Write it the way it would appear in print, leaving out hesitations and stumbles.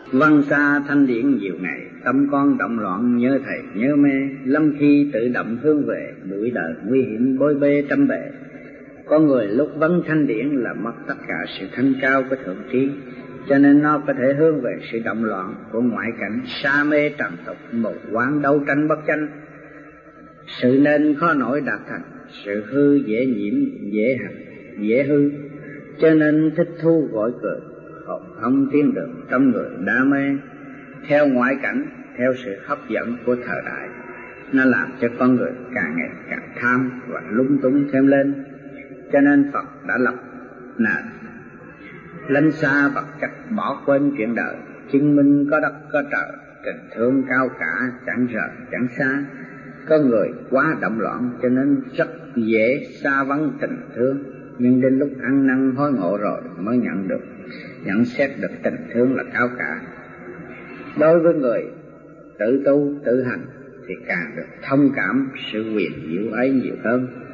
Văn xa thanh điển nhiều ngày, tâm con động loạn nhớ thầy nhớ mê, lâm khi tự động hướng về, đuổi đời nguy hiểm bối bê trăm bề. Con người lúc vấn thanh điển là mất tất cả sự thanh cao của thượng trí, cho nên nó có thể hướng về sự động loạn của ngoại cảnh, sa mê trần tục, mù quáng đấu tranh bất chánh. Sự nên khó nổi đạt thành, sự hư dễ nhiễm, dễ hành, dễ hư, cho nên thích thu gọi cười, không tiến được trong người đam mê theo ngoại cảnh, theo sự hấp dẫn của thời đại. Nó làm cho con người càng ngày càng tham và lung tung thêm lên. Cho nên Phật đã lập nền lánh xa vật chất, bỏ quên chuyện đời, chứng minh có đất có trời, tình thương cao cả, chẳng rời chẳng xa. Có người quá động loạn cho nên rất dễ xa vắng tình thương, nhưng đến lúc ăn năn hối ngộ rồi mới nhận xét được tình thương là cao cả. Đối với người tự tu tự hành thì càng được thông cảm sự huyền diệu ấy nhiều hơn.